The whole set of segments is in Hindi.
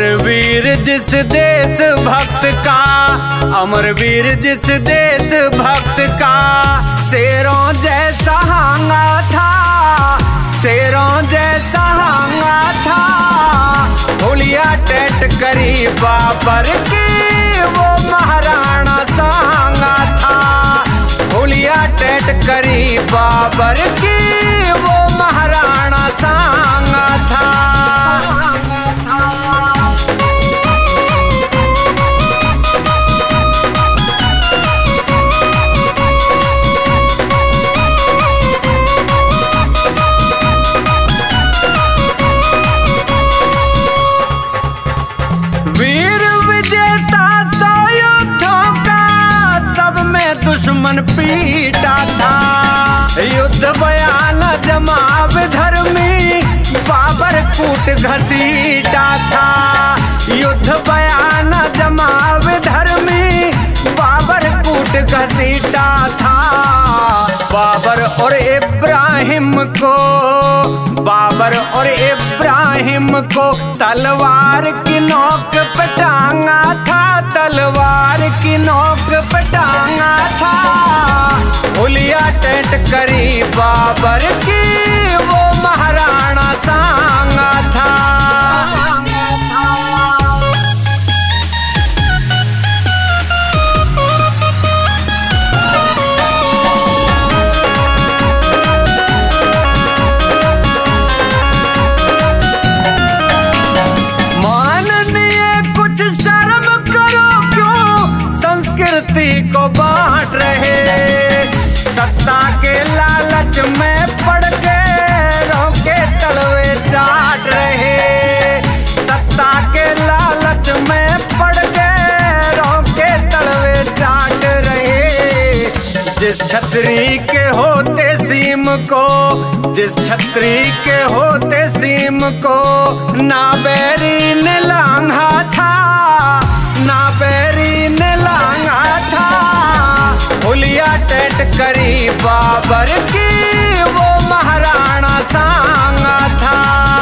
अमरवीर जिस देश भक्त का, अमरवीर जिस देश भक्त का, शेरों जैसा हांगा था, शेरों जैसा हांगा था। हुलिया टेट करी बाबर की वो महाराणा सांगा था, हुलिया टेट करी बाबर की वो महाराणा सांगा था। वीर विजेता सौ युद्धों का, सब में दुश्मन पीटा था। युद्ध बयान जमाव धर्मी, बाबर कूट घसीटा था। युद्ध बयान जमाव धर्मी, बाबर कूट घसीटा था। बाबर और इब्राहिम को, बाबर और इब्राहिम को तलवार की नोक पे टांगा था, तलवार की नोक पे टांगा था। हुलिया टेट करी बाबर की वो महाराणा सांगा था। को बांट रहे, सत्ता के लालच में पड़ के रोके तलवे चाट रहे, सत्ता के लालच में पड़ के रोके तलवे चाट रहे। जिस छतरी के होते सीम को, जिस छतरी के होते सीम को, ना बैरी ने लांघा था, ना बैरी ने लांघा था। हुलिया टेट करी बाबर की वो महाराणा सांगा था।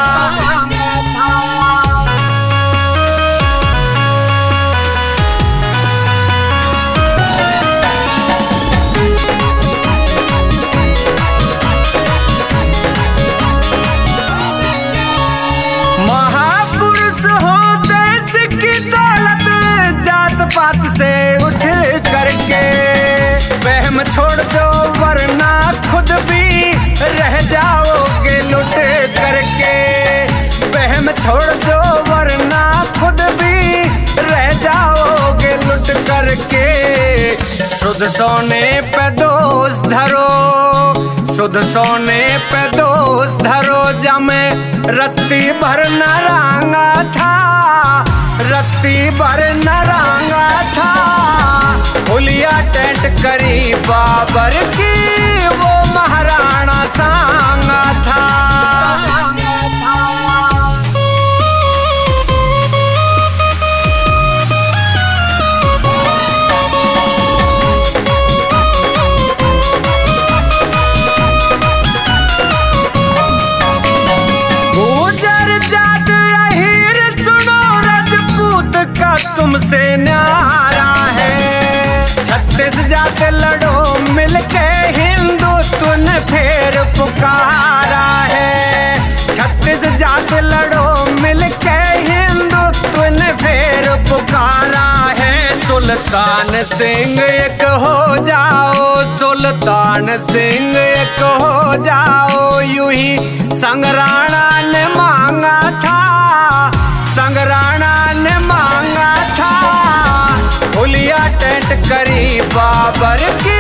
महापुरुष हो देश की दौलत, जात पात से उठ करके वहम छोड़ दो वरना खुद भी रह जाओगे लुट करके। वहम छोड़ दो वरना खुद भी रह जाओगे लुट करके। शुद्ध सोने पे दोष धरो, शुद्ध सोने पे दोष धरो, जमे रत्ती भर न रांगा था, रत्ती भर न रांगा था। हुलिया टेट करी बाबर की वो महाराणा सांगा था। गुजर जाट अहीर सुनो, राजपूत का तुमसे न्यारा है। 36 जात लड़ो मिलके, हिंदुत्व ने फिर पुकारा है। 36 जात लड़ो मिलके, हिंदुत्व ने फिर पुकारा है। सुल्तान सिंह एक हो जाओ, सुल्तान सिंह एक हो जाओ, यूं ही संगराणा ने मांगा था, संगराणा ने मांगा था। हुलिया टेट करी बाबर की